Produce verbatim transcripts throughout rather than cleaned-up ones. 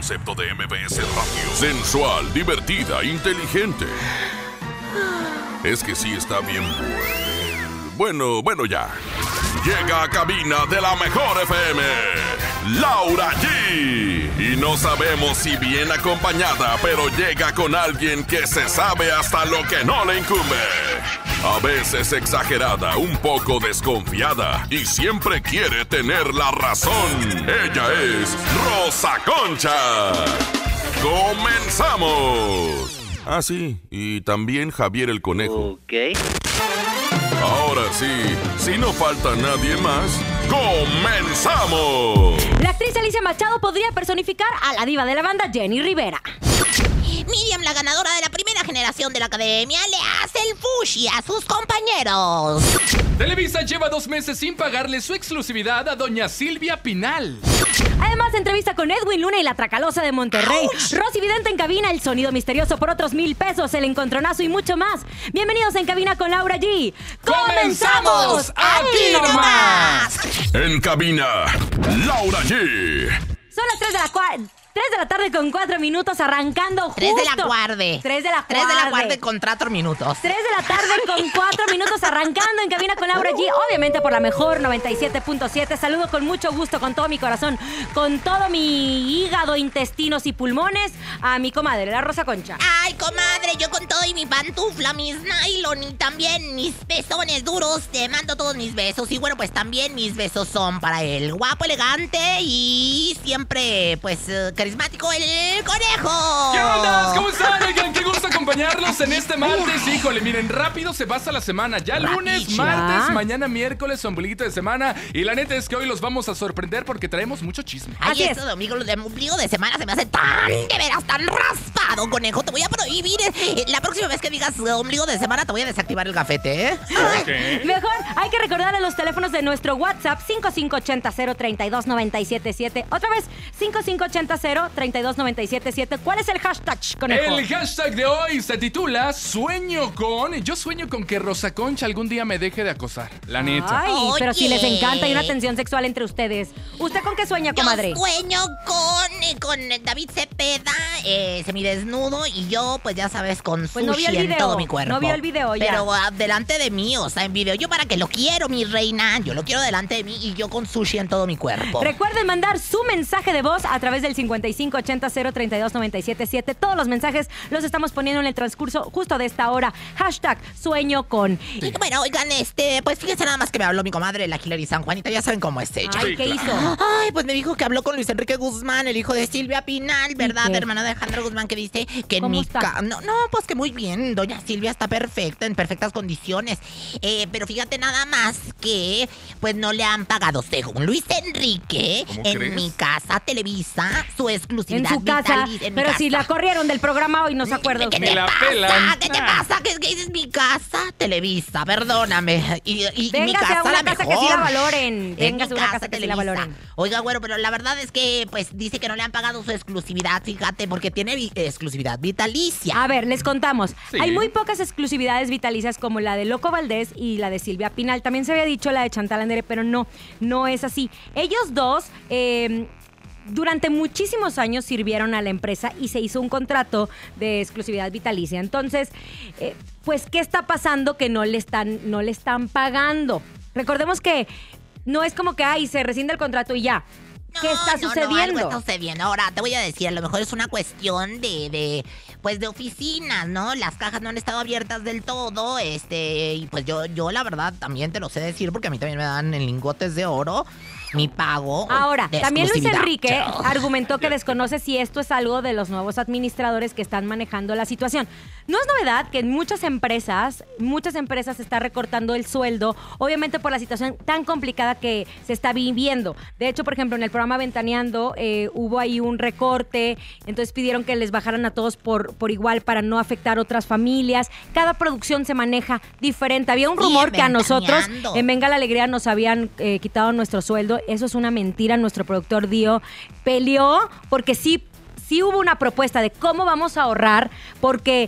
concepto de M B S Radio. Sensual, divertida, inteligente. Es que sí está bien bueno. Bueno, bueno ya. Llega a cabina de la mejor F M, Laura G. Y no sabemos si bien acompañada, pero llega con alguien que se sabe hasta lo que no le incumbe. A veces exagerada, un poco desconfiada y siempre quiere tener la razón. Ella es Rosa Concha. ¡Comenzamos! Ah, sí, y también Javier el Conejo. Ok. Ahora sí, si no falta nadie más, ¡comenzamos! La actriz Alicia Machado podría personificar a la diva de la banda, Jenny Rivera. Miriam, la ganadora de la primera generación de la academia, le hace el fushi a sus compañeros. Televisa lleva dos meses sin pagarle su exclusividad a doña Silvia Pinal. Además, entrevista con Edwin Luna y la Tracalosa de Monterrey. ¡Auch! Rosy Vidente en cabina, el sonido misterioso por otros mil pesos, el encontronazo y mucho más. Bienvenidos en Cabina con Laura G. ¡Comenzamos aquí nomás! En cabina, Laura G. Son las tres de la cuarta. tres de la tarde con cuatro minutos, arrancando justo. Tres de la guarde. tres de la Tres de la guarde. guarde con cuatro minutos. tres de la tarde con cuatro minutos, arrancando en Cabina con Laura G. Obviamente por la mejor noventa y siete punto siete. Saludo con mucho gusto, con todo mi corazón, con todo mi hígado, intestinos y pulmones a mi comadre, la Rosa Concha. Ay, comadre, yo con todo y mi pantufla, mis nylon y también mis pezones duros, te mando todos mis besos. Y bueno, pues también mis besos son para el guapo, elegante y siempre, pues, eh, carismático, el Conejo. ¿Qué onda? ¿Cómo están? Oigan, qué gusto acompañarlos en este martes. Híjole, miren, rápido se pasa la semana. Ya lunes, Rapidísimo. martes, mañana miércoles, ombliguito de semana. Y la neta es que hoy los vamos a sorprender porque traemos mucho chisme. Ay, Así esto es. de ombligo, de ombligo de semana se me hace tan, de veras, tan raspado, Conejo. Te voy a prohibir. eh, La próxima vez que digas eh, ombligo de semana, te voy a desactivar el gafete, ¿eh? Ok. Mejor hay que recordarle los teléfonos de nuestro WhatsApp cinco cinco ocho cero, cero tres dos nueve siete siete. Otra vez, cinco cinco ocho cero, treinta y dos noventa y siete siete. ¿Cuál es el hashtag, Conejo? El hashtag de hoy se titula Sueño con... Yo sueño con que Rosa Concha algún día me deje de acosar. La neta. Ay, Oye. pero si les encanta, hay una tensión sexual entre ustedes. ¿Usted con qué sueña, comadre? Yo sueño con, eh, con David Cepeda, eh, semidesnudo, y yo, pues ya sabes, con Pues no vio sushi el en video, todo mi cuerpo. no vio el video ya. Pero ah, delante de mí, o sea, en video. Yo para que lo quiero, mi reina. Yo lo quiero delante de mí y yo con sushi en todo mi cuerpo. Recuerden mandar su mensaje de voz a través del cincuenta y cinco ochenta, cero treinta y dos noventa y siete siete. Todos los mensajes los estamos poniendo en el transcurso justo de esta hora. Hashtag sueño con. Y bueno, oigan, este, pues fíjense nada más que me habló mi comadre, la Hilary San Juanita. Ya saben cómo es ella. Ay, Sí, ¿qué claro. hizo? Ay, pues me dijo que habló con Luis Enrique Guzmán, el hijo de Silvia Pinal, ¿verdad? qué? Hermano de Alejandro Guzmán, que dice que en ¿Cómo mi está? ca- No, no, pues que muy bien. Doña Silvia está perfecta, en perfectas condiciones. Eh, pero fíjate nada más que, pues no le han pagado, según Luis Enrique, ¿Cómo en crees? mi casa Televisa, su En exclusividad su casa. vitalicia, en mi Pero casa. si la corrieron del programa hoy, no se acuerda ¿Qué usted. te Me la pasa? pelan. ¿Qué te Ah. pasa? ¿Qué, qué dices mi casa? Televisa, perdóname. Y, y mi Véngase casa a una la casa mejor. que sí la valoren. En Véngase mi a una casa que sí la Televisa. valoren. Oiga, güero, pero la verdad es que, pues, dice que no le han pagado su exclusividad, fíjate, porque tiene vi- exclusividad vitalicia. A ver, les contamos. Sí. Hay muy pocas exclusividades vitalicias como la de Loco Valdés y la de Silvia Pinal. También se había dicho la de Chantal Andere, pero no, no es así. Ellos dos... eh, durante muchísimos años sirvieron a la empresa y se hizo un contrato de exclusividad vitalicia. Entonces, eh, pues, ¿qué está pasando que no le están, no le están pagando? Recordemos que no es como que, ay, se rescinde el contrato y ya. ¿Qué No, está no, no, sucediendo? algo está sucediendo. Ahora, te voy a decir, a lo mejor es una cuestión de, de, pues, de oficinas, ¿no? Las cajas no han estado abiertas del todo, este, y pues yo, yo la verdad también te lo sé decir porque a mí también me dan en lingotes de oro mi pago. Ahora, de también Luis exclusividad. Enrique Chao. argumentó que desconoce si esto es algo de los nuevos administradores que están manejando la situación. No es novedad que en muchas empresas, muchas empresas se está recortando el sueldo, obviamente por la situación tan complicada que se está viviendo. De hecho, por ejemplo, en el programa Ventaneando eh, hubo ahí un recorte, entonces pidieron que les bajaran a todos por, por igual para no afectar otras familias. Cada producción se maneja diferente. Había un Sí, rumor en que a nosotros Ventaneando. en Venga la Alegría nos habían eh, quitado nuestro sueldo. Eso es una mentira. Nuestro productor Dio peleó porque sí, sí hubo una propuesta de cómo vamos a ahorrar, porque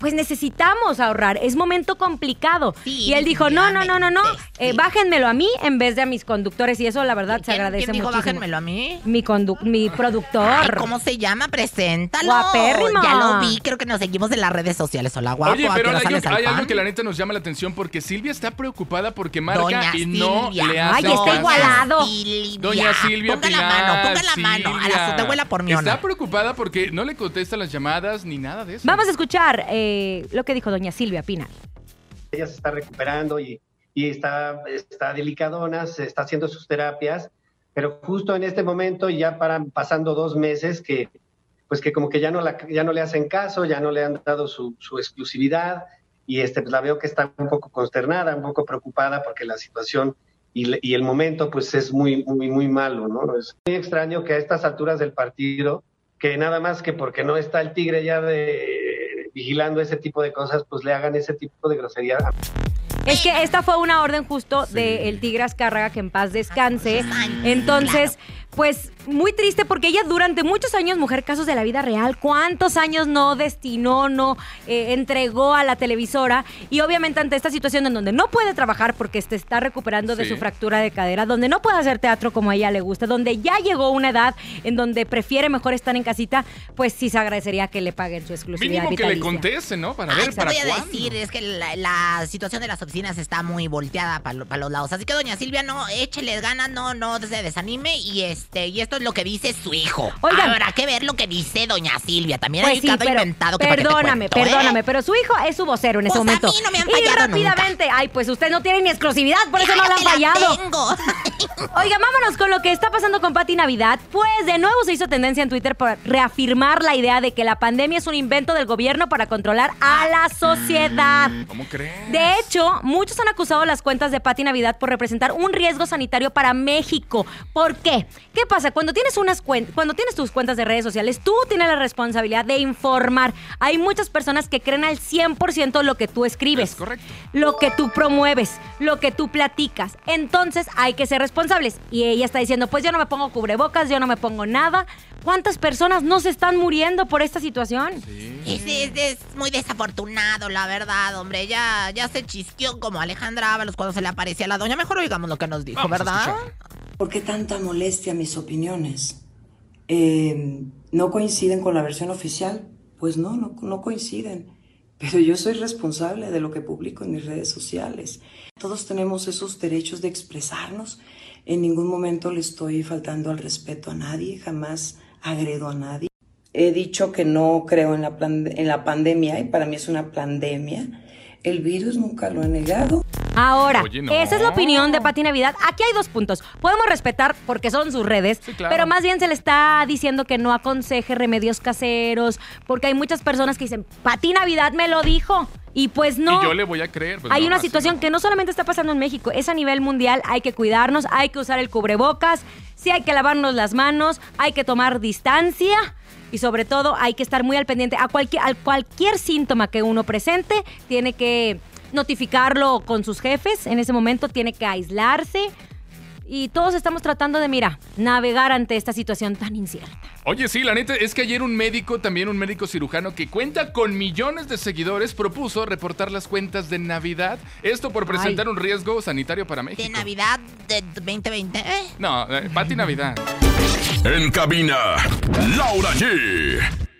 pues necesitamos ahorrar, es momento complicado. Sí, y él dijo, no, no, no, no, no, eh, bájenmelo a mí en vez de a mis conductores. Y eso, la verdad, se ¿Quién, agradece ¿quién dijo muchísimo. bájenmelo a mí? Mi, condu mi productor. Ay, ¿cómo se llama? Preséntalo. Guapérrimo. Ya lo vi, creo que nos seguimos en las redes sociales. Hola, guapo. Oye, ¿a pero qué hora hay, sales algo, al hay algo pan? que la neta nos llama la atención porque Silvia está preocupada porque marca Doña y no Silvia. le hace Ay, está caso. igualado. Silvia. Doña Silvia Ponga Pilar, la mano, ponga la mano. A la Silvia. azotehuela por mi honor. Está preocupada porque no le contesta las llamadas ni nada de eso. Vamos a escuchar eh, lo que dijo doña Silvia Pinal. Ella se está recuperando y, y está, está delicadona, se está haciendo sus terapias, pero justo en este momento, ya para, pasando dos meses, que pues que como que ya no, la, ya no le hacen caso, ya no le han dado su, su exclusividad, y este, pues la veo que está un poco consternada, un poco preocupada, porque la situación y, y el momento pues es muy, muy, muy malo, ¿no? Es muy extraño que a estas alturas del partido, que nada más que porque no está el tigre ya de vigilando ese tipo de cosas, pues le hagan ese tipo de grosería. Es que esta fue una orden justo Sí. del Tigre Azcárraga, que en paz descanse. Ay, Entonces, claro. pues muy triste porque ella durante muchos años, mujer, casos de la vida real, ¿cuántos años no destinó, no eh, entregó a la televisora? Y obviamente ante esta situación en donde no puede trabajar porque se está recuperando de Sí. su fractura de cadera, donde no puede hacer teatro como a ella le gusta, donde ya llegó una edad en donde prefiere mejor estar en casita, pues sí se agradecería que le paguen su exclusividad Mínimo que le vitalicia. conteste, ¿no? Para Ay, ver te para voy a cuándo. decir, es que la, la situación de las oficinas está muy volteada para lo, pa los lados. Así que, doña Silvia, no, échele ganas, no, no se desanime. Y este, y esto es lo que dice su hijo. Oigan. Habrá que ver lo que dice doña Silvia. También Pues hay sí, cada pero inventado que pa' qué te perdóname, cuento, ¿eh? perdóname, pero su hijo es su vocero en ese Pues a momento. mí no me han y fallado rápidamente, ay, pues usted no tiene ni exclusividad, por eso Ay, no ya la han te la fallado. tengo. Oiga, vámonos con lo que está pasando con Pati Navidad. Pues de nuevo se hizo tendencia en Twitter por reafirmar la idea de que la pandemia es un invento del gobierno para controlar a la sociedad. ¿Cómo crees? De hecho, muchos han acusado a las cuentas de Pati Navidad por representar un riesgo sanitario para México. ¿Por qué? ¿Qué pasa? Cuando tienes unas cuen- cuando tienes tus cuentas de redes sociales, tú tienes la responsabilidad de informar. Hay muchas personas que creen al cien por ciento lo que tú escribes, Es correcto. lo que tú promueves, lo que tú platicas. Entonces hay que ser responsables. Y ella está diciendo, pues yo no me pongo cubrebocas, yo no me pongo nada. ¿Cuántas personas no se están muriendo por esta situación? Es, es- es muy desafortunado, la verdad, hombre. Ya, ya se chisqueó como Alejandra Ábalos cuando se le aparecía a la doña. Mejor oigamos lo que nos dijo, Vamos a ¿verdad? escuchar. ¿Por qué tanta molestia mis opiniones? Eh, ¿No coinciden con la versión oficial? Pues no, no, no coinciden. Pero yo soy responsable de lo que publico en mis redes sociales. Todos tenemos esos derechos de expresarnos. En ningún momento le estoy faltando al respeto a nadie, jamás agredo a nadie. He dicho que no creo en la, plan- en la pandemia y para mí es una pandemia. El virus nunca lo he negado. Ahora, Oye, no. esa es la opinión de Pati Navidad. Aquí hay dos puntos. Podemos respetar porque son sus redes, Sí, claro. pero más bien se le está diciendo que no aconseje remedios caseros, porque hay muchas personas que dicen, Pati Navidad me lo dijo. Y pues no. Y yo le voy a creer. pues Hay no, una así situación no. que no solamente está pasando en México, es a nivel mundial. Hay que cuidarnos, hay que usar el cubrebocas, sí hay que lavarnos las manos, hay que tomar distancia y sobre todo hay que estar muy al pendiente. A cualquier, a cualquier síntoma que uno presente, tiene que notificarlo con sus jefes. En ese momento tiene que aislarse. Y todos estamos tratando de, mira, navegar ante esta situación tan incierta. Oye, sí, la neta es que ayer un médico, también un médico cirujano que cuenta con millones de seguidores, propuso reportar las cuentas de Navidad. Esto por presentar Ay. un riesgo sanitario para México. De Navidad de veinte veinte. ¿eh? No, eh, Pati Navidad. En cabina, Laura G.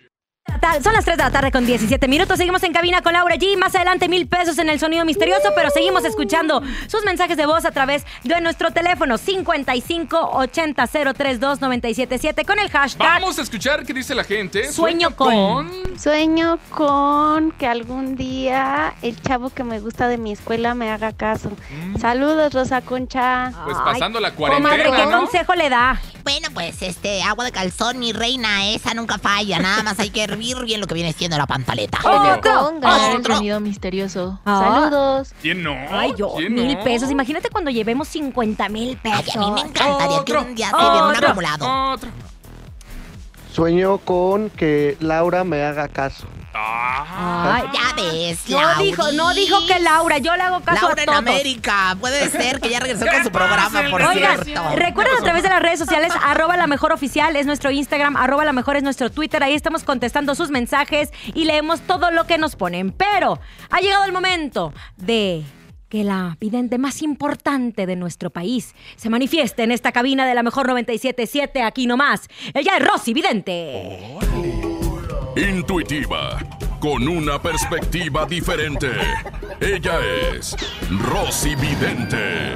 Son las tres de la tarde con diecisiete minutos. Seguimos en cabina con Laura G. Más adelante mil pesos en el sonido misterioso, pero seguimos escuchando sus mensajes de voz a través de nuestro teléfono cincuenta y cinco ochenta cero treinta y dos noventa y siete siete con el hashtag Vamos a escuchar qué dice la gente. Sueño con. Sueño con que algún día el chavo que me gusta de mi escuela me haga caso. Saludos, Rosa Concha. Pues Ay, pasando la cuarentena, comadre, ¿qué ¿no? consejo le da? Bueno, pues este, agua de calzón, mi reina, esa nunca falla. Nada más hay que hervir bien lo que viene siendo la pantaleta. ¡Otro! Con ganar el otro. sonido misterioso. Ah. Saludos. ¿Quién no? Ay, yo, ¿Quién mil no? pesos. Imagínate cuando llevemos cincuenta mil pesos. Ay, a mí me encantaría Otro. que un día se viera un Otro. acumulado. Otro. Sueño con que Laura me haga caso. Ah, Ay, Ya ves, no Laura. dijo, no dijo que Laura, yo le hago caso Laura a en todos. América. Puede ser que ya regresó con su programa, por Oigan, cierto. recuerden a través de las redes sociales, arroba la mejor oficial es nuestro Instagram, arroba la mejor es nuestro Twitter. Ahí estamos contestando sus mensajes y leemos todo lo que nos ponen. Pero ha llegado el momento de que la vidente más importante de nuestro país se manifieste en esta cabina de la mejor noventa y siete punto siete, aquí nomás. Ella es Rosy Vidente. Intuitiva, con una perspectiva diferente. Ella es Rosy Vidente.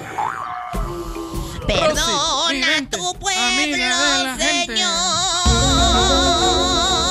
Perdona Vidente, tu amiga de la pueblo, gente. Señor.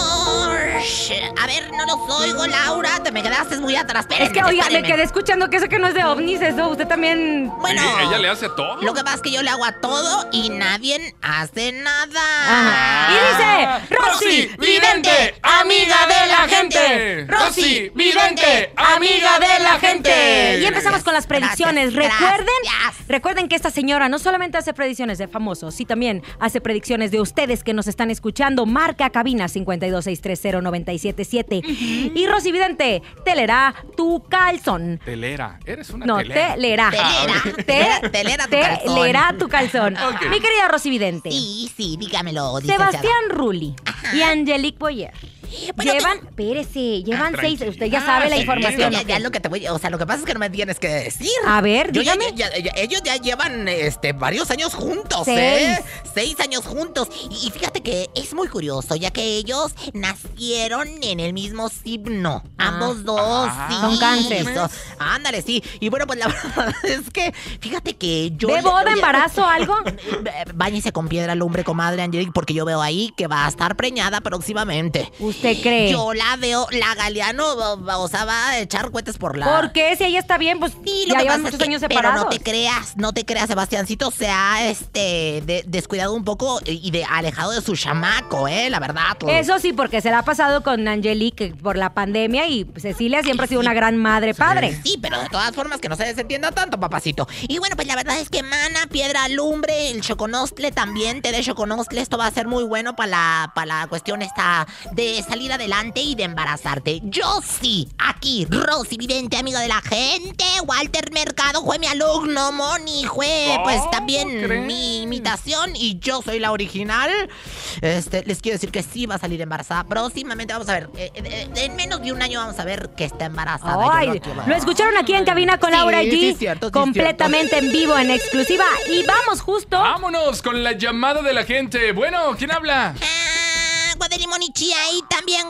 A ver, no los oigo, Laura. Te me quedaste muy atrás. Es que, oiga, me quedé escuchando que eso que no es de ovnis, eso usted también... Bueno, Oye, ella le hace a todo. Lo que pasa es que yo le hago a todo y nadie hace nada. Ajá. Y dice, Rosy Vidente, amiga de la gente. Rosy Vidente, amiga de la gente. Y empezamos con las predicciones. Gracias, Recuerden, gracias. recuerden que esta señora no solamente hace predicciones de famosos, sí también hace predicciones de ustedes que nos están escuchando. Marca cabina cincuenta y dos, seiscientos treinta, noventa y siete siete. Y Rosy Vidente te leerá tu calzón. Telera, eres una No, telera. te leerá. Telera, Te, telera tu te calzón. leerá tu calzón. Ok. Mi querida Rosy Vidente. Sí, sí, dígamelo, licenciada. Sebastián Rulli y Angelique Boyer Bueno, llevan, espérese, llevan Ah, seis, tranquila. usted ya sabe la Sí, información. Ya, ¿no? ya lo que te voy, o sea, lo que pasa es que no me tienes que decir. A ver, Yo ya- dígame. ya- ya- ellos ya llevan este varios años juntos, Seis. ¿eh? Seis años juntos. Y, y fíjate que es muy curioso, ya que ellos nacieron en el mismo signo. Ambos dos, Ah. sí. Son cáncer. So- ándale, sí. Y bueno, pues la verdad es que, fíjate que yo. ¿De le- boda, oye, embarazo, algo? Báñese con piedra lumbre, comadre Angelique, porque yo veo ahí que va a estar preñada próximamente. ¿Usted cree? Yo la veo, la Galeano, o sea, va a echar cohetes por la... ¿Por qué? Si ella está bien, pues Sí, lo ya que llevan pasa muchos es que- años pero separados. no te creas, no te creas, Sebastiancito se ha este, de- descuidado un poco y de, alejado de su chamaco, ¿eh? La verdad. Eso sí, porque se la ha pasado con Angelique por la pandemia y Cecilia siempre ha sido una gran madre padre. Sí, pero de todas formas que no se desentienda tanto, papacito. Y bueno, pues la verdad es que mana, piedra lumbre, el choconostle también, té de choconostle, esto va a ser muy bueno para la, para la cuestión esta de salir adelante y de embarazarte. Yo sí, aquí, Rosy Vidente, amiga de la gente, Walter Mercado fue mi alumno, Moni fue pues ¿Cómo también crees? mi imitación y yo soy la original. Este, les quiero decir que sí va a salir embarazada próximamente, vamos a ver, eh, eh, en menos de un año vamos a ver que está embarazada. Yo Ay, creo que va- lo escucharon aquí en cabina con Sí, Laura sí G, es cierto, sí es completamente en vivo, en exclusiva. Y vamos justo. Vámonos con la llamada de la gente. Bueno, ¿quién habla? Ah, agua de limón y chía y también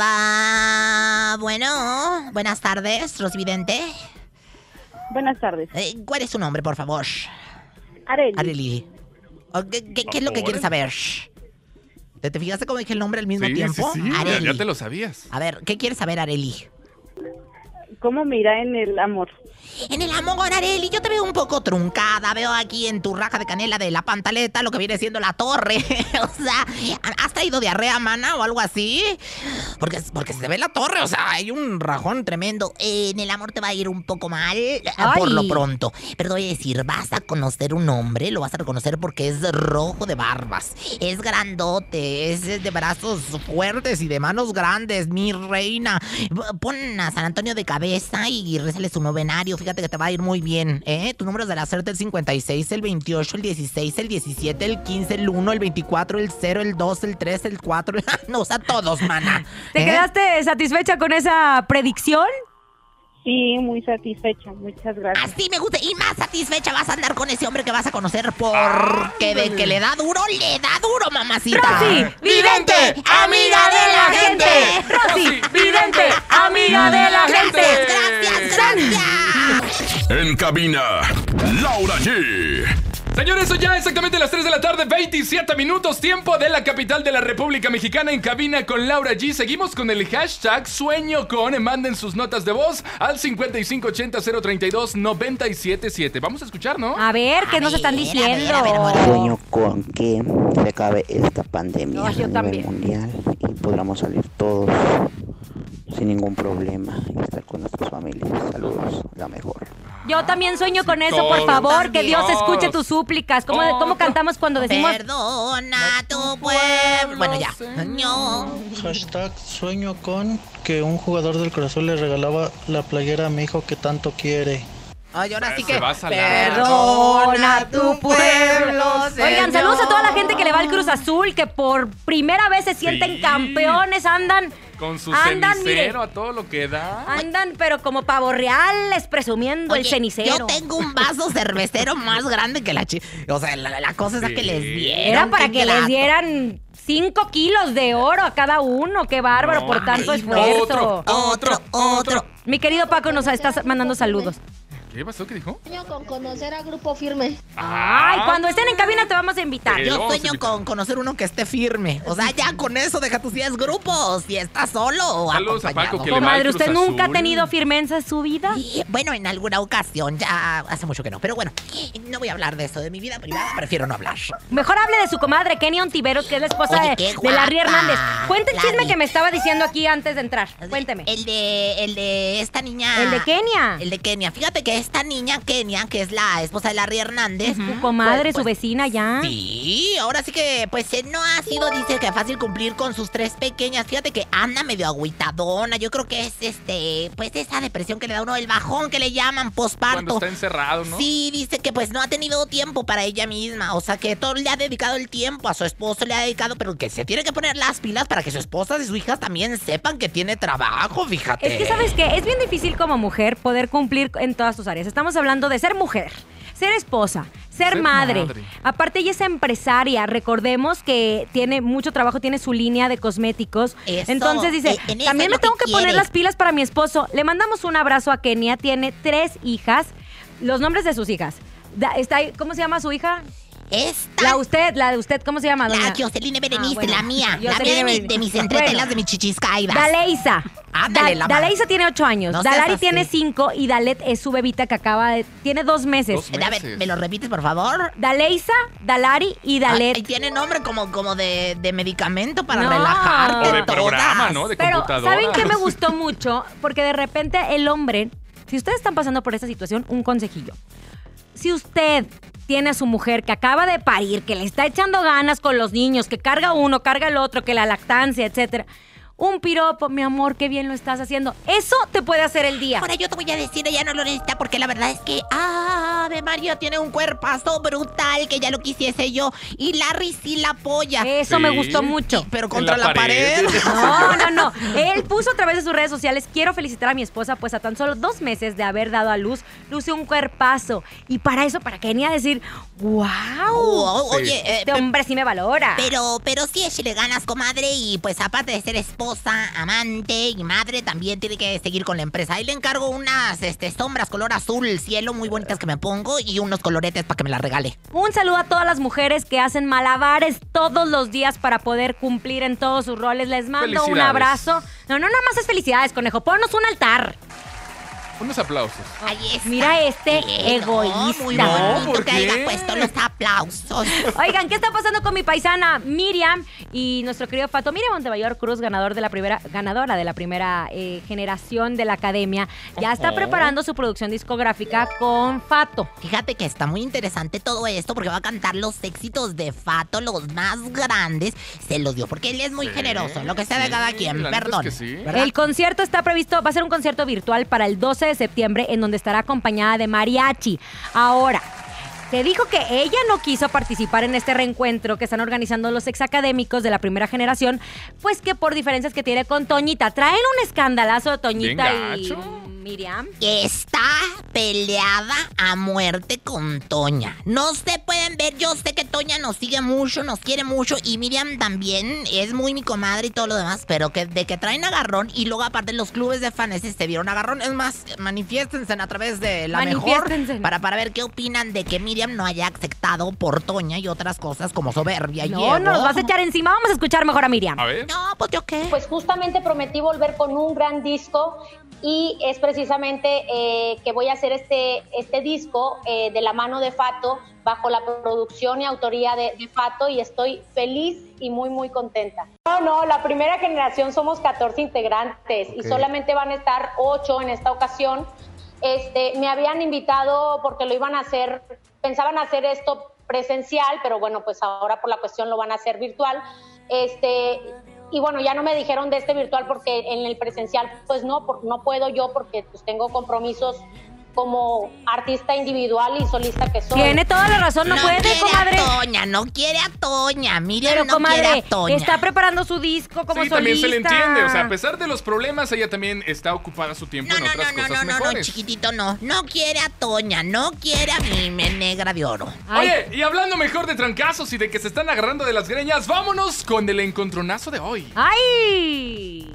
guayaba. Bueno, buenas tardes, Rosy Vidente. Buenas tardes. Eh, ¿Cuál es su nombre, por favor? Areli. Areli. Oh, ¿Qué, qué- qué es lo que quieres saber? ¿Te, te fijaste cómo dije el nombre al mismo Sí, tiempo? sí, sí, ya, Areli. ya te lo sabías. A ver, ¿qué quieres saber, Areli? ¿Cómo me irá en el amor? En el amor, Areli, yo te veo un poco truncada. Veo aquí en tu raja de canela de la pantaleta lo que viene siendo la torre. O sea, ¿has traído diarrea, mana, o algo así? Porque, porque se ve la torre, o sea, hay un rajón tremendo. Eh, en el amor te va a ir un poco mal, eh, por Ay. lo pronto. Pero te voy a decir, vas a conocer un hombre, lo vas a reconocer porque es rojo de barbas. Es grandote, es de brazos fuertes y de manos grandes, mi reina. Pon a San Antonio de cabeza y rézale su novenario. Fíjate que te va a ir muy bien, ¿eh? Tu número es de la suerte: el cincuenta y seis, el veintiocho, el dieciséis, el diecisiete, el quince, el uno, el veinticuatro, el cero, el dos, el tres, el cuatro. No, o sea, todos, mana. ¿Te ¿eh? quedaste satisfecha con esa predicción? Sí, muy satisfecha. Muchas gracias. Así me gusta. Y más satisfecha vas a andar con ese hombre que vas a conocer porque de que le da duro, le da duro, mamacita. Rosy Vidente, amiga de la gente. Rosy Vidente, amiga de la gente. Gracias, gracias. En cabina, Laura G. Señores, son ya exactamente las tres de la tarde, veintisiete minutos, tiempo de la capital de la República Mexicana, en cabina con Laura G. Seguimos con el hashtag Sueño con. Manden sus notas de voz al cincuenta y cinco ochenta, cero treinta y dos, noventa y siete siete. Vamos a escuchar, ¿no? A ver, ¿qué A nos están ver, a diciendo? ver, a ver, amor. Sueño con que se acabe esta pandemia No, yo a nivel también. mundial y podamos salir todos sin ningún problema y estar con nuestras familias. Saludos, la mejor. Yo también sueño con eso, por Todos. favor, que Dios Todos. escuche tus súplicas. ¿Cómo, ¿cómo cantamos cuando decimos? Perdona tu pueblo. Bueno, ya. No. Hashtag sueño con que un jugador del Cruz Azul le regalaba la playera a mi hijo que tanto quiere. Ay, ahora sí Se que. va a salar. Perdona tu pueblo. Oigan, saludos a toda la gente que le va al Cruz Azul, que por primera vez se sienten Sí. campeones, andan, Con su Andan, cenicero mire. a todo lo que da. andan, pero como pavo reales, presumiendo el Oye, cenicero. Yo tengo un vaso cervecero más grande que la chi... O sea, la, la cosa es Sí. que les dieron. Era para qué que les grato. dieran cinco kilos de oro a cada uno. Qué bárbaro No, por tanto ay, no. esfuerzo. Otro, otro. Mi querido Paco nos está mandando saludos. ¿Qué pasó? ¿Qué dijo? Sueño con conocer a Grupo Firme. Ah. Ay, cuando estén en cabina te vamos a invitar. Sí. Yo vamos a sueño invitar. con conocer uno que esté firme. O sea, ya con eso deja tus diez grupos. Si estás solo o Saludos a acompañado. Paco, que le va al Comadre, Cruz ¿usted nunca ha Azul. tenido firmeza en su vida? Y, bueno, en alguna ocasión, ya hace mucho que no. Pero bueno, no voy a hablar de eso. De mi vida privada prefiero no hablar. Mejor hable de su comadre Kenia Ontiveros, que es la esposa Oye, de, qué de Larry guapa. Hernández. Cuente el chisme Larry. que me estaba diciendo aquí antes de entrar. Cuénteme. El de, el de esta niña. El de Kenia. El de Kenia. Fíjate que esta niña, Kenia, que es la esposa de Larry Hernández. Su comadre, pues- su pues, vecina ya. Sí, ahora sí que pues eh, no ha sido, dice que fácil cumplir con sus tres pequeñas. Fíjate que anda medio agüitadona. Yo creo que es este, pues esa depresión que le da a uno, el bajón que le llaman Cuando posparto. está encerrado, ¿no? Sí, dice que pues no ha tenido tiempo para ella misma. O sea que todo le ha dedicado el tiempo, a su esposo le ha dedicado, pero que se tiene que poner las pilas para que su esposa y sus hijas también sepan que tiene trabajo, fíjate. Es que, ¿sabes qué? Es bien difícil como mujer poder cumplir en todas tus áreas. Estamos hablando de ser mujer, ser esposa, ser, Ser madre. madre. Aparte, ella es empresaria. Recordemos que tiene mucho trabajo, tiene su línea de cosméticos. Eso, Entonces dice, e- en eso también es me lo tengo que que poner quiere. las pilas para mi esposo. Le mandamos un abrazo a Kenia. Tiene tres hijas. Los nombres de sus hijas. Da- está ahí- ¿Cómo se llama su hija? Esta. La usted, la de usted, ¿cómo se llama, doña? La Joseline Berenice, Ah, bueno. la mía. La Joseline mía de, mi- Berenice. de mis Bueno. entretelas, de mis chichiscaidas. Daleisa. Ándale, la madre. Daleisa tiene ocho años. No seas Dalari así. tiene cinco y Dalet es su bebita que acaba de... Tiene dos meses. Dos Eh, A ver, ¿me lo repites, por favor? Daleisa, Dalari y Dalet. Ay, tiene nombre como, como de, de medicamento para No. relajarte. O de todas. programa, ¿no? De Pero, computadora. ¿saben qué me gustó mucho? Porque de repente el hombre... Si ustedes están pasando por esta situación, un consejillo. Si usted tiene a su mujer que acaba de parir, que le está echando ganas con los niños, que carga uno, carga el otro, que la lactancia, etcétera. Un piropo, mi amor, qué bien lo estás haciendo. Eso te puede hacer el día. Ahora yo te voy a decir, ella no lo necesita porque la verdad es que, ah, de María tiene un cuerpazo brutal que ya lo quisiese yo. Y Larry sí la apoya. Eso Sí. me gustó mucho. Pero En contra la, pared. No, no, no. Él puso a través de sus redes sociales, quiero felicitar a mi esposa, pues a tan solo dos meses de haber dado a luz, luce un cuerpazo. Y para eso, para Kenia decir, wow, Wow, Sí. Oye, eh, este hombre sí me valora. Pero, pero sí échale ganas, comadre, y pues aparte de ser esposa, amante y madre, también tiene que seguir con la empresa. Ahí le encargo unas este, sombras color azul cielo muy bonitas que me pongo y unos coloretes para que me las regale. Un saludo a todas las mujeres que hacen malabares todos los días para poder cumplir en todos sus roles. Les mando un Felicidades. abrazo. No, no, nada más es felicidades, conejo. Ponnos un altar. Unos aplausos. Ahí está. Mira este Bien, egoísta. No, muy No, bonito ¿por que qué? haya puesto los aplausos. Oigan, ¿qué está pasando con mi paisana Miriam y nuestro querido Fato? Miriam Montemayor Cruz, ganador de la primera, ganadora de la primera eh, generación de la academia, ya está Ojo. preparando su producción discográfica con Fato. Fíjate que está muy interesante todo esto porque va a cantar los éxitos de Fato, los más grandes. Se los dio porque él es muy Sí, generoso, lo que sea de sí, cada quien, la neta es perdón. que sí. ¿Verdad? El concierto está previsto, va a ser un concierto virtual para el doce de septiembre en donde estará acompañada de mariachi. Ahora, se dijo que ella no quiso participar en este reencuentro que están organizando los exacadémicos de la primera generación, pues que por diferencias que tiene con Toñita. Traen un escandalazo de Toñita Bien y gacho. Miriam. Está peleada a muerte con Toña. No se pueden ver, yo sé que Toña nos sigue mucho, nos quiere mucho y Miriam también es muy mi comadre y todo lo demás, pero que de que traen agarrón y luego aparte los clubes de fans se vieron agarrón. Es más, manifiéstense a través de la mejor Manifiéstense. para, para ver qué opinan de que Miriam no haya aceptado por Toña y otras cosas como soberbia y No, ego. no nos vas a echar encima. Vamos a escuchar mejor a Miriam. A ver. No, pues yo qué. Pues justamente prometí volver con un gran disco y es precisamente eh, que voy a hacer este, este disco eh, de la mano de Fato, bajo la producción y autoría de, de Fato, y estoy feliz y muy muy contenta. No, no, la primera generación somos catorce integrantes y solamente van a estar ocho en esta ocasión, Este, me habían invitado porque lo iban a hacer, pensaban hacer esto presencial, pero bueno, pues ahora por la cuestión lo van a hacer virtual. Este, y bueno, ya no me dijeron de este virtual porque en el presencial, pues no, por, no puedo yo porque pues tengo compromisos como artista individual y solista que soy. Tiene toda la razón, no, no puede, quiere comadre. A Toña, no quiere a Toña, Miriam Pero, no comadre, quiere a Toña. está preparando su disco como sí, solista. también se le entiende. O sea, a pesar de los problemas, ella también está ocupada su tiempo no, en no, otras no, cosas no, no, mejores. no, chiquitito, no. No quiere a Toña, no quiere a mi me negra de oro. Ay. Oye, y hablando mejor de trancazos y de que se están agarrando de las greñas, vámonos con el encontronazo de hoy. ¡Ay!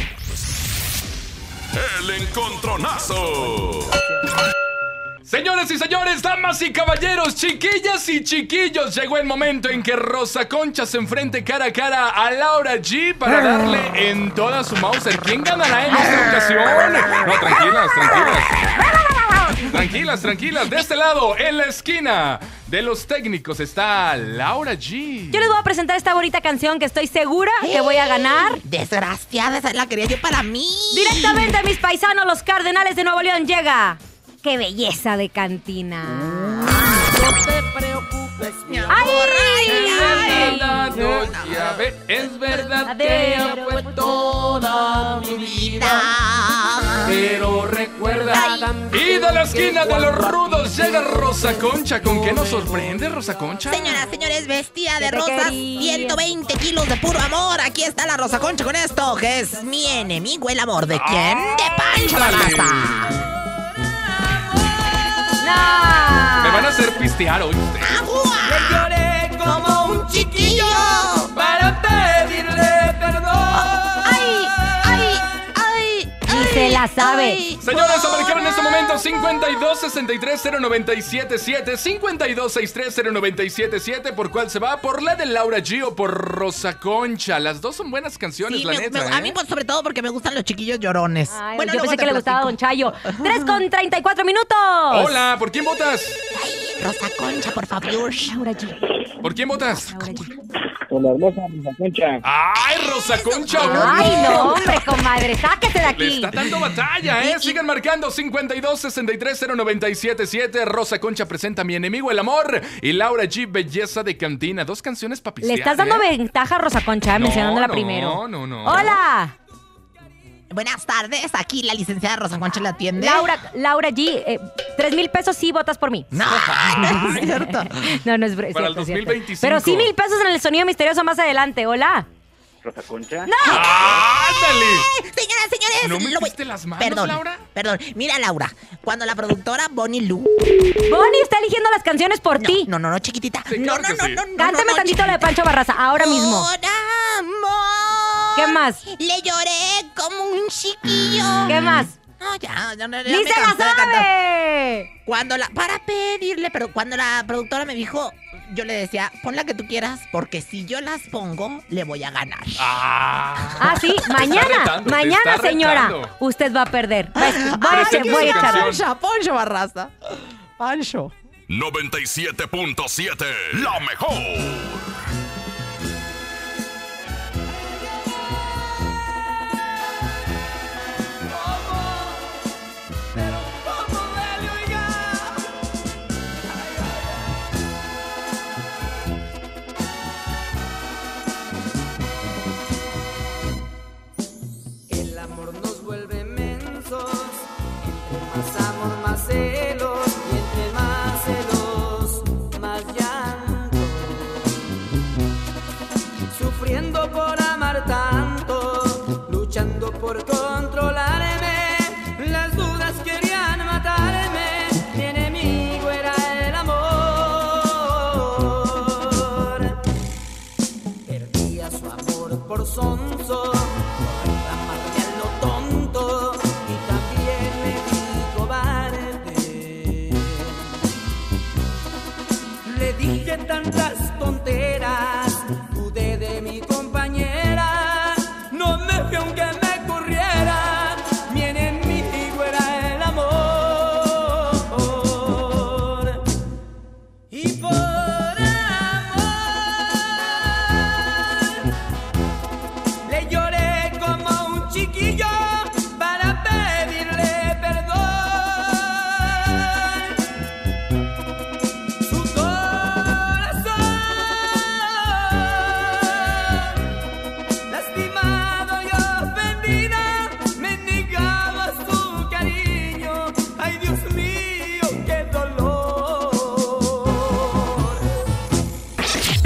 El encontronazo. Señoras y señores, damas y caballeros, chiquillas y chiquillos, llegó el momento en que Rosa Concha se enfrente cara a cara a Laura G para darle en toda su Mauser. ¿Quién ganará en esta ocasión? No, tranquilas, tranquilas. Tranquilas, tranquilas. De este lado, en la esquina de los técnicos, está Laura G. Yo les voy a presentar esta bonita canción que estoy segura que voy a ganar. Desgraciada, esa la quería yo para mí. Directamente a mis paisanos, los Cardenales de Nuevo León, llega. ¡Qué belleza de cantina! No te preocupes, mi amor. ¡Ay! Es verdad, ya ve, es verdad que ella fue toda mi vida. Pero recuerda. Y de la esquina de los rudos llega Rosa Concha. ¿Con qué nos sorprende, Rosa Concha? Señoras, señores, vestida de te rosas, quería. ciento veinte kilos de puro amor. Aquí está la Rosa Concha con esto, que es mi enemigo, el amor. ¿De quién? De Pancho Ándale. Barraza. ¡No! Me van a hacer pistear hoy ustedes. Le lloré como un chiquillo para pedirle perdón. ¡Ay, ay, ay! Ni se la sabe. Ay, Señores, a por marcar en este favor. momento cincuenta y dos, sesenta y tres, cero noventa y siete siete, cincuenta y dos, sesenta y tres, cero noventa y siete siete. ¿Por cuál se va? ¿Por la de Laura G o por Rosa Concha? Las dos son buenas canciones, Sí, la me- neta, me- ¿eh? a mí pues, sobre todo porque me gustan los chiquillos llorones. Ay, Bueno, yo luego pensé te que le gustaba a Don platico. Chayo. tres con treinta y cuatro minutos. Hola, ¿por quién votas? Rosa Concha, por favor. Laura G. ¿Por quién votas? Laura G. Con la hermosa Rosa Concha. ¡Ay, Rosa Concha! Ay, no, hombre, comadre, sáquese de Le aquí. está dando batalla, ¿eh? Sigan marcando cincuenta y dos, sesenta y tres, cero noventa y siete siete. Rosa Concha presenta a Mi Enemigo, el Amor. Y Laura G, Belleza de Cantina. Dos canciones para Le pistear, estás dando ¿eh? ventaja a Rosa Concha, No, mencionándola no, primero. no, no. Hola, Buenas tardes, aquí la licenciada Rosa Concha la atiende. Laura, Laura G. Eh, tres mil pesos sí votas por mí. No, no es cierto. No, no es br- Para el cierto, dos mil cierto. veinticinco. Pero sí mil pesos en el sonido misterioso más adelante. Hola. Rosa Concha. ¡No! ¡Ándale! Señoras, señores, ¿No lo voy- metiste las manos, perdón, Laura? Perdón, mira, Laura, cuando la productora Bonnie Lu. Bonnie está eligiendo las canciones por No, ti. no, no, no, chiquitita. Sí, no, claro no, que no, sí. no, no, Cántame no, no, tantito lo de chiquitita. Pancho Barraza, ahora mismo. Por amor. ¿Qué más? Le lloré como un chiquillo. ¿Qué más? No, ya, ya, ya, ya ¡Ni me se la cansé de cantar. sabe! Cuando la, para pedirle, pero cuando la productora me dijo, yo le decía, pon la que tú quieras, porque si yo las pongo, le voy a ganar. ¡Ah! Ah, sí, Te está mañana, retando, te mañana, está señora, retando. usted va a perder. Va, voy a, Presente voy a su echar. canción. Pancho, Pancho Barraza. Pancho. noventa y siete punto siete, la mejor. El amor nos vuelve mensos. Entre más amor, más celos. Y entre más celos, más llanto. Sufriendo por amar tanto. Luchando por controlarme. Las dudas querían matarme. Mi enemigo era el amor. Perdía su amor por sonso. Amarme a lo tonto y también me di cobarde. Le dije tantas tonteras, dudé de mi compañera. No me fui aunque me corriera, mi enemigo era el amor. Y por amor le lloré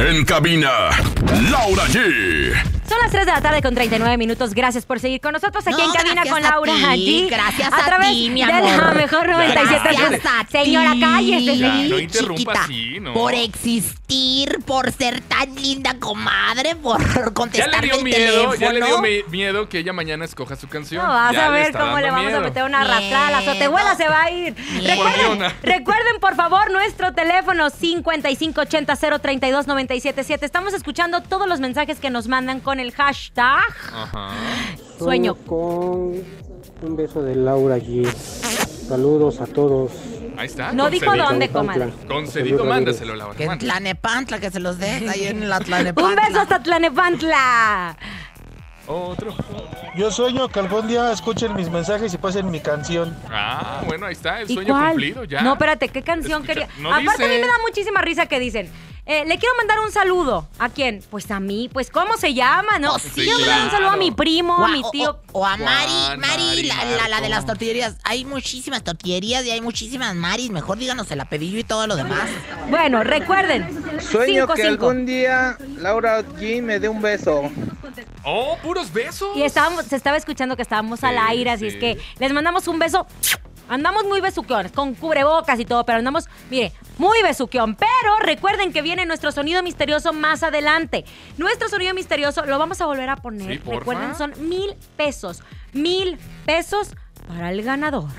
En cabina, Laura G. Son las tres de la tarde con treinta y nueve minutos. Gracias por seguir con nosotros aquí No, en cabina con gracias a Laura ti, G. gracias a a través ti, mi de la amor. mejor noventa y siete. Gracias a ti. Señora, cállese. Ya, no Sí, interrumpa chiquita, así, ¿no? por existir, por ser tan linda, comadre, por Ya le contestarme dio el miedo, teléfono. ya le dio mi- miedo que ella mañana escoja su canción. No, vas Ya a le ver está cómo le dando vamos a miedo. meter una arrastrada. La azotehuela se va a ir. Recuerden, Porniona. recuerden, por favor, nuestro teléfono cincuenta y cinco ochenta cero treinta y dos noventa y siete siete. Estamos escuchando todos los mensajes que nos mandan con el hashtag Ajá. Sueño. Con un beso de Laura G. Saludos a todos. Ahí está. No dijo concedido. dónde, comadre. Concedido, mándaselo, Laura. Que en mándaselo. Tlanepantla, que se los deja ahí en la Tlanepantla. Un beso hasta Tlanepantla. Otro. Yo sueño que algún día escuchen mis mensajes y pasen mi canción. Ah, bueno, ahí está, el ¿Y sueño cuál? cumplido ya. No, espérate, ¿qué canción Escucha, quería? no Aparte, a mí dice. me da muchísima risa que dicen. Eh, le quiero mandar un saludo. ¿A quién? Pues a mí. Pues, ¿cómo se llama? No, Pues sí, quiero mandar un saludo a mi primo, O a a, mi o- tío. o- o a Mari, Juan, Mari, Mari, la, la- la de Marco. las tortillerías. Hay muchísimas tortillerías y hay muchísimas Maris. Mejor díganos el apellido y todo lo demás. Bueno, recuerden. Sueño cinco, que cinco. algún día Laura G me dé un beso. Oh, puros besos. Y estábamos, se estaba escuchando que estábamos al Sí, aire, así sí. es que les mandamos un beso. Andamos muy besuquiones, con cubrebocas y todo, pero andamos, mire, muy besuquión. Pero recuerden que viene nuestro sonido misterioso más adelante. Nuestro sonido misterioso lo vamos a volver a poner. Sí, porfa. Recuerden, son mil pesos. Mil pesos para el ganador.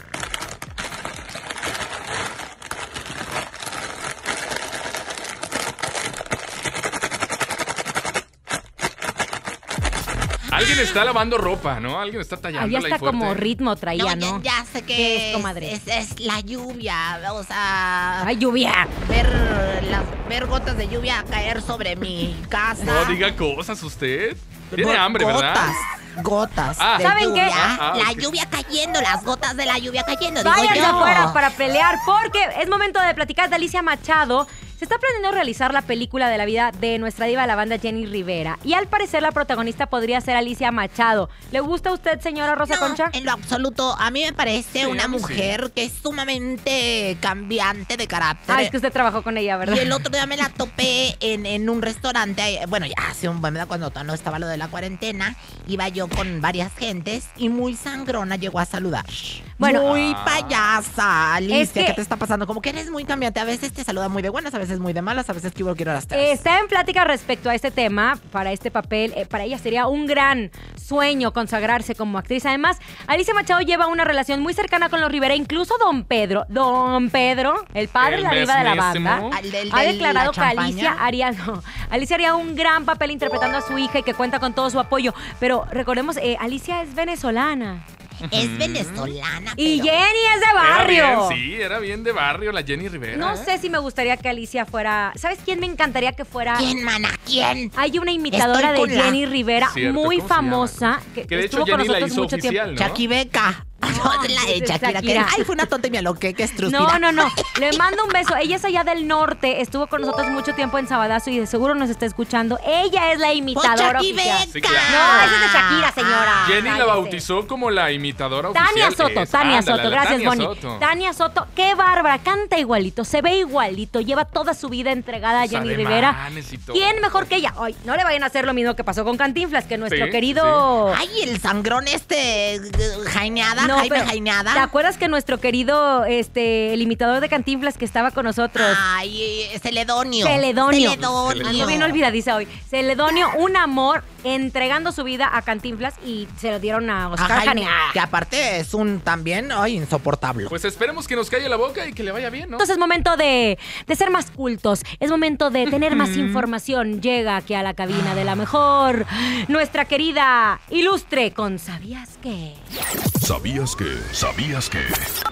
Alguien está lavando ropa, ¿no? Alguien está tallando Ahí está como ritmo traía, No, ¿no? ya, ya sé que ¿Qué es, es, comadre? es, es la lluvia. O sea, ¡Ay, lluvia! ver, las, ver gotas de lluvia caer sobre mi casa. No diga cosas usted. Tiene Go- hambre, ¿verdad? Gotas, gotas Ah. de ¿Saben qué? lluvia. Ah, ah, la ok. lluvia cayendo, las gotas de la lluvia cayendo. digo Váyanse yo. afuera para pelear porque es momento de platicar de Alicia Machado. Se está planeando realizar la película de la vida de nuestra diva de la banda Jenny Rivera. Y al parecer la protagonista podría ser Alicia Machado. ¿Le gusta a usted, señora Rosa No, Concha? en lo absoluto. A mí me parece Sí, a una mí sí. mujer que es sumamente cambiante de carácter. Ah, es que usted trabajó con ella, ¿verdad? Y el otro día me la topé en, en un restaurante. eh, Bueno, ya hace un buen cuando no estaba lo de la cuarentena. Iba yo con varias gentes y muy sangrona llegó a saludar. Bueno. muy Ah. payasa, Alicia. Es que- ¿Qué te está pasando? Como que eres muy cambiante. A veces te saluda muy de buenas, a veces muy de malas, a veces quiero quiero las tres. Está en plática respecto a este tema, para este papel. eh, para ella sería un gran sueño consagrarse como actriz. Además, Alicia Machado lleva una relación muy cercana con los Rivera. Incluso Don Pedro, Don Pedro, el padre El de la diva de la mismísimo. banda, Al del- ha del- declarado la que champaña. Alicia haría, no, Alicia haría un gran papel interpretando a su hija y que cuenta con todo su apoyo. Pero recordemos, eh, Alicia es venezolana. Es venezolana. Y pero- Jenny es de Era barrio. bien, sí, era bien de barrio la Jenny Rivera. No ¿eh? sé si me gustaría que Alicia fuera. ¿Sabes quién me encantaría que fuera? ¿Quién, mana? ¿Quién? Hay una imitadora Estoy de con la- Jenny Rivera Cierto, muy ¿cómo se llama? famosa que, Que de hecho estuvo con Jenny la nosotros hizo mucho oficial, tiempo. ¿no? Chucky Beca. No, es la de es Shakira. Shakira. que- Ay, fue una tonta y me aloqué, que estrus. No, no, no. Le mando un beso. Ella es allá del norte. Estuvo con nosotros mucho tiempo en Sabadazo y de seguro nos está escuchando. Ella es la imitadora Chucky oficial. Beca. Sí, claro. No, esa es de Shakira, señora. Jenny la Cállese. bautizó como la imitadora Tania oficial. Soto, Es- Tania ándale, Soto, la gracias, Tania Bonnie. Soto. Tania Soto, qué bárbara, canta igualito, se ve igualito, lleva toda su vida entregada a Sus Jenny Rivera. ademanes y todo. ¿Quién mejor que ella? Ay, no le vayan a hacer lo mismo que pasó con Cantinflas, que nuestro Sí, querido... Ay, el sangrón este, eh, Jaineada, No, Jaime pero, Jaineada. ¿te acuerdas que nuestro querido, este, el imitador de Cantinflas que estaba con nosotros? Ay, eh, Celedonio. Celedonio. Celedonio. Ando bien olvidadiza hoy. Celedonio, un amor, entregando su vida a Cantinflas y se lo dieron a A Oscar Jaime, Jaineada. que aparte es un también, ay, insoportable. Pues esperemos que nos calle la boca y que le vaya bien, ¿no? Entonces es momento de, de ser más cultos, es momento de tener más información. Llega aquí a la cabina de la mejor, nuestra querida Ilustre con ¿Sabías qué? ¿Sabías que? ¿Sabías que?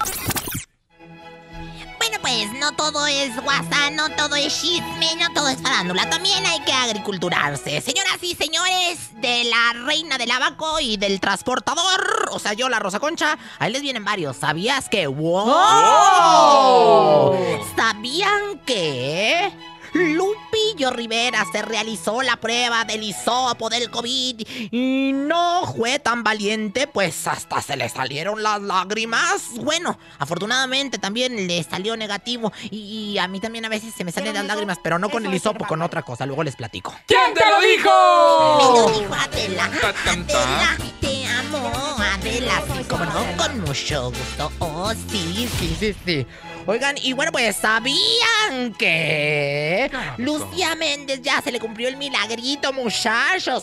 Bueno, pues no todo es WhatsApp, no todo es chisme, no todo es farándula. También hay que agriculturarse. Señoras y señores de la reina del abaco y del transportador, o sea, yo, la Rosa Concha, ahí les vienen varios. ¿Sabías que? ¡Wow! ¡Oh! ¿Sabían que Lupillo Rivera se realizó la prueba del hisopo del COVID y no fue tan valiente, pues hasta se le salieron las lágrimas. Bueno, afortunadamente también le salió negativo y, y a mí también a veces se me salen las lágrimas, pero no con el hisopo, con otra cosa. Luego les platico. ¿Quién te lo dijo? Me lo dijo Adela. Adela, te amo, Adela. Sí, como no, con mucho gusto. Oh, sí, sí, sí, sí. Oigan, y bueno, pues, ¿sabían que Lucía Méndez ya se le cumplió el milagrito, muchachos?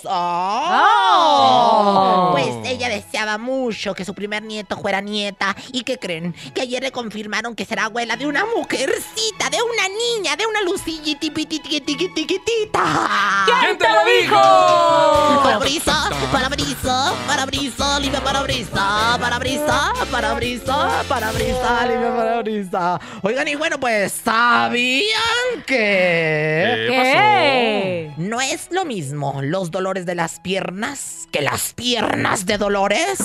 ¡Oh! Oh. Pues ella deseaba mucho que su primer nieto fuera nieta. ¿Y qué creen? Que ayer le confirmaron que será abuela de una mujercita, de una niña, de una lucillitipititiquitiquitita. ¿Quién te lo dijo? Parabrisa, parabrisa, parabrisa, limpia parabrisa, parabrisa, parabrisa, parabrisa, limpia parabrisa. Oigan, y bueno, pues, ¿sabían que...? ¿Qué? No es lo mismo los dolores de las piernas que las piernas de Dolores.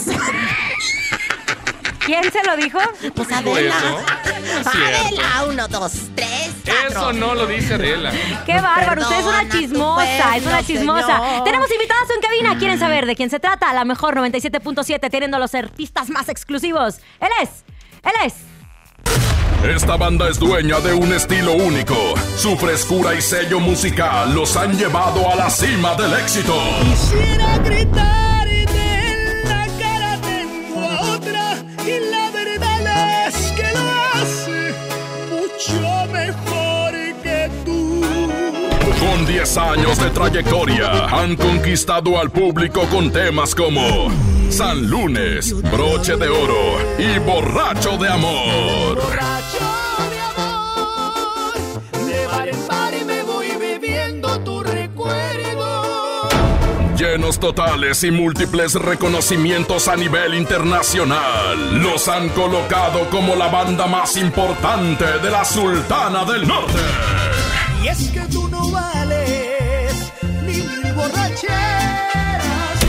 ¿Quién se lo dijo? Pues ¿Dijo Adela. eso? Adela, uno, dos, tres, cuatro. Eso no lo dice Adela. ¡Qué bárbaro! Usted es una Perdona tu chismosa, es una pueblo, chismosa. señor. Tenemos invitados en cabina. ¿Quieren saber de quién se trata? La mejor noventa y siete punto siete, teniendo los artistas más exclusivos. Él es, él es... Esta banda es dueña de un estilo único. Su frescura y sello musical los han llevado a la cima del éxito. Quisiera gritar y de la cara tengo a otra y la verdad es que lo hace mucho mejor que tú. Con diez años de trayectoria, han conquistado al público con temas como San Lunes, Broche de Oro y Borracho de Amor. Borracho de amor, de bar en bar y me voy bebiendo tu recuerdo. Llenos totales y múltiples reconocimientos a nivel internacional, los han colocado como la banda más importante de la Sultana del Norte. Y es que tú no vales ni mil borracheras.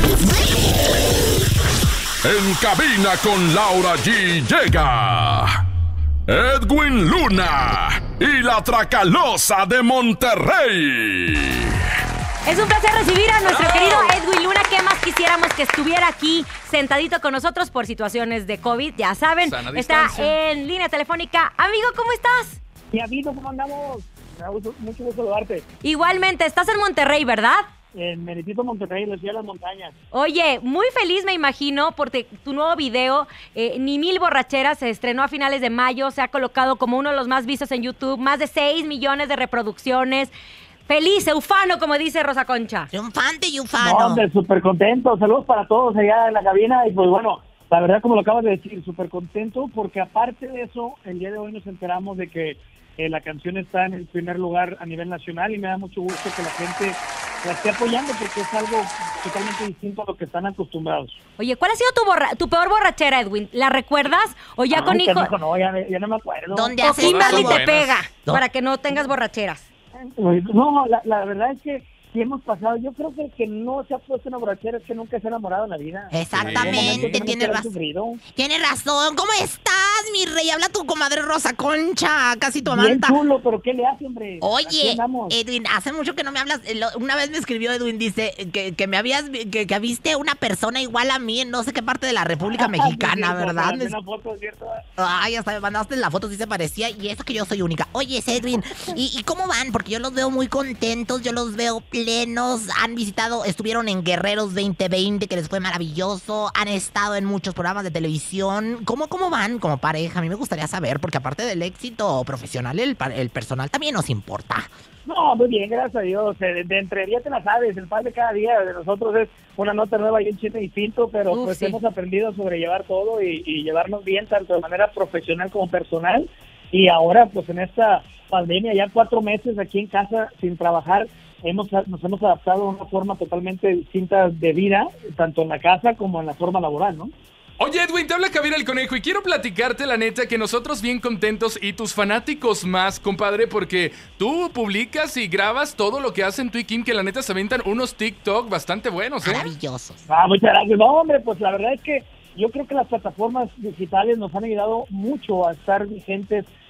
En cabina con Laura G llega Edwin Luna y la Tracalosa de Monterrey. Es un placer recibir a nuestro querido Edwin Luna. ¿Qué más quisiéramos que estuviera aquí sentadito con nosotros por situaciones de COVID? Ya saben, Sana está distancia. en línea telefónica. Amigo, ¿cómo estás? Mi amigo, ¿cómo andamos? Me da gusto- mucho gusto saludarte. Igualmente, estás en Monterrey, ¿verdad? En Meritito, Monterrey, en la ciudad de las montañas. Oye, muy feliz me imagino porque tu nuevo video, eh, Ni Mil Borracheras, se estrenó a finales de mayo, se ha colocado como uno de los más vistos en YouTube, más de seis millones de reproducciones. Feliz, eufano, como dice Rosa Concha. Triunfante y No, ufano. hombre, súper contento. Saludos para todos allá en la cabina. Y pues bueno, la verdad, como lo acabas de decir, súper contento porque aparte de eso, el día de hoy nos enteramos de que eh, la canción está en el primer lugar a nivel nacional y me da mucho gusto que la gente la esté apoyando porque es algo totalmente distinto a lo que están acostumbrados. Oye, ¿cuál ha sido tu, borra- tu peor borrachera, Edwin? ¿La recuerdas? ¿O ya Ay, con hijo? canijo, no, ya, ya no me acuerdo. ¿Dónde ¿O haces Kimberly todo? te pega No. para que no tengas borracheras? No, la, la verdad es que sí hemos pasado. Yo creo que el que no se ha puesto una borrachera es que nunca se ha enamorado en la vida. Exactamente, tiene razón. Tienes razón. ¿Cómo estás, mi rey? Habla tu comadre Rosa Concha, casi tu Bien amanta. chulo, pero ¿qué le hace, hombre? Aquí Oye, andamos. Edwin, hace mucho que no me hablas. Lo- Una vez me escribió Edwin, dice que, que me habías vi- que, que viste una persona igual a mí en no sé qué parte de la República Mexicana, Sí, ¿verdad? mandaste una foto, ¿cierto? Ay, hasta me mandaste la foto, sí se parecía, y eso que yo soy única. Oye, Edwin, ¿y, ¿y cómo van? Porque yo los veo muy contentos, yo los veo plenos, han visitado, estuvieron en Guerreros veinte veinte, que les fue maravilloso, han estado en muchos programas de televisión. ¿Cómo, cómo van como pareja? A mí me gustaría saber, porque aparte del éxito profesional, el, pa- el personal también nos importa. No, muy bien, gracias a Dios. Eh, De, de entre día te la sabes, el pan de cada día de nosotros es una nota nueva y un chiste distinto, pero Uf, pues sí. hemos aprendido a sobrellevar todo y, y llevarnos bien tanto de manera profesional como personal. Y ahora, pues en esta pandemia, ya cuatro meses aquí en casa sin trabajar, hemos nos hemos adaptado a una forma totalmente distinta de vida, tanto en la casa como en la forma laboral, ¿no? Oye, Edwin, te habla Javier el Conejo y quiero platicarte, la neta, que nosotros bien contentos y tus fanáticos más, compadre, porque tú publicas y grabas todo lo que hacen tú y Kim, que la neta se aventan unos TikTok bastante buenos, ¿eh? Maravillosos. Ah, muchas gracias. No, hombre, pues la verdad es que yo creo que las plataformas digitales nos han ayudado mucho a estar vigentes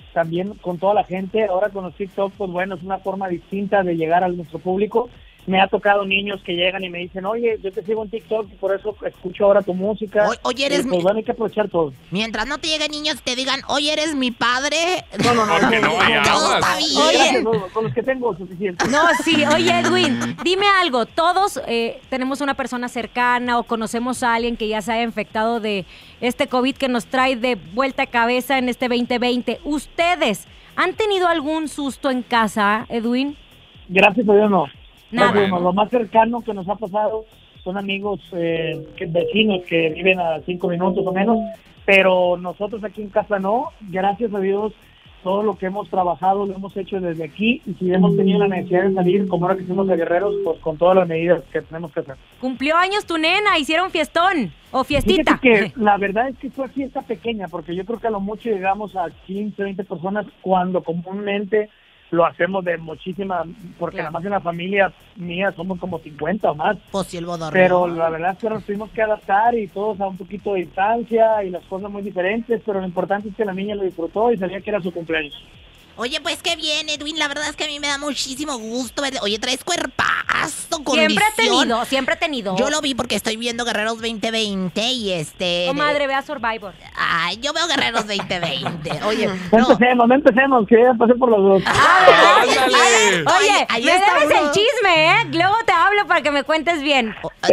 también con toda la gente. Ahora con los TikTok, pues bueno, es una forma distinta de llegar a nuestro público. Me ha tocado niños que llegan y me dicen, oye, yo te sigo en TikTok y por eso escucho ahora tu música. O, oye, eres y, pues mi... bueno, hay que aprovechar todo. Mientras no te lleguen niños y te digan, oye, eres mi padre. No, no, no. no, no, no, no, no, no, no. Oye. Gracias, con los que tengo suficiente. No, sí. Oye, Edwin, dime algo. Todos eh, tenemos una persona cercana o conocemos a alguien que ya se haya infectado de este COVID que nos trae de vuelta a cabeza en este veinte veinte. ¿Ustedes han tenido algún susto en casa, Edwin? Gracias a Dios, no. Nada. Bueno, lo más cercano que nos ha pasado son amigos, eh, que, vecinos que viven a cinco minutos o menos, pero nosotros aquí en casa no. Gracias a Dios, todo lo que hemos trabajado lo hemos hecho desde aquí, y si hemos tenido la necesidad de salir, como ahora que somos de Guerreros, pues con todas las medidas que tenemos que hacer. Cumplió años tu nena, hicieron fiestón o fiestita. Fíjate que la verdad es que fue fiesta pequeña, porque yo creo que a lo mucho llegamos a quince, veinte personas, cuando comúnmente lo hacemos de muchísima, porque Claro. nada más en la familia mía somos como cincuenta o más. Pues si el bodorrio. Pero la verdad es que nos tuvimos que adaptar y todos a un poquito de distancia y las cosas muy diferentes, pero lo importante es que la niña lo disfrutó y sabía que era su cumpleaños. Oye, pues qué bien, Edwin. La verdad es que a mí me da muchísimo gusto verte. Oye, traes cuerpazo, condición. Siempre he tenido, siempre he tenido. Yo lo vi porque estoy viendo Guerreros veinte veinte y este... Comadre, vea Survivor. Ay, yo veo Guerreros veinte veinte. Oye, No no. empecemos, no empecemos, que ya pasé por los dos. Ah, ¿verdad? ¡Ándale! Oye, ahí me está debes uno. el chisme, ¿eh? Luego te hablo para que me cuentes bien.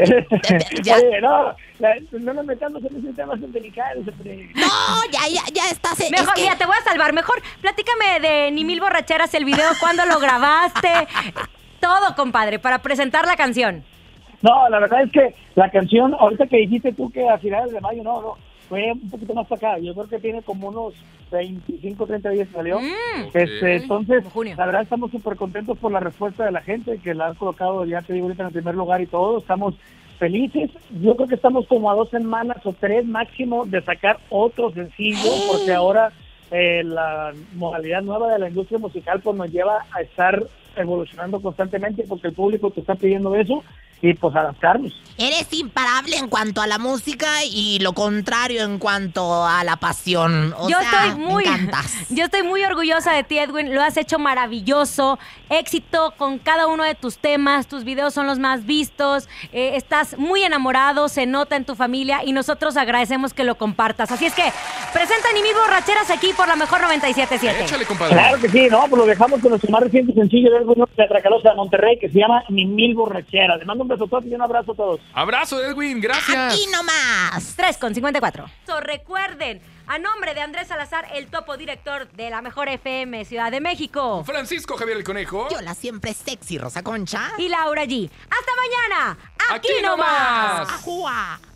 Ya. Oye, no, la- no nos metamos en esos temas tan delicados. hombre. No, ya, ya, ya estás. es Mejor, que- mira, te voy a salvar. Mejor, platícame de Ni Mil Borracheras, el video, cuándo lo grabaste. Todo, compadre, para presentar la canción. No, la verdad es que la canción, ahorita que dijiste tú que a finales de mayo, no, no, fue un poquito más para acá. Yo creo que tiene como unos veinticinco, treinta días que salió. Mm. Este, entonces, Como junio. la verdad estamos súper contentos por la respuesta de la gente, que la han colocado, ya te digo ahorita, en el primer lugar y todo. Estamos felices. Yo creo que estamos como a dos semanas o tres máximo de sacar otro sencillo, porque ahora eh, la modalidad nueva de la industria musical pues nos lleva a estar evolucionando constantemente, porque el público te está pidiendo eso, y pues adaptarnos. Eres imparable en cuanto a la música y lo contrario en cuanto a la pasión. O yo sea, estoy muy, me encantas. yo estoy muy orgullosa de ti, Edwin. Lo has hecho maravilloso. Éxito con cada uno de tus temas. Tus videos son los más vistos. Eh, estás muy enamorado, se nota en tu familia y nosotros agradecemos que lo compartas. Así es que presenta Ni Mil Borracheras aquí por la mejor noventa y siete punto siete. Échale, compadre. Claro que sí, no, pues lo dejamos con nuestro más reciente sencillo de Edwin de Tracalosa de Monterrey, que se llama Ni Mil Borracheras. Les mando un beso y un abrazo a todos. Abrazo, Edwin, gracias. Aquí nomás. tres con cincuenta y cuatro. So, recuerden, a nombre de Andrés Salazar, el topo director de la mejor F M Ciudad de México, Francisco Javier el Conejo. Yo la siempre sexy Rosa Concha. y Laura G. ¡Hasta mañana! ¡Aquí, Aquí nomás. nomás! ¡Ajúa!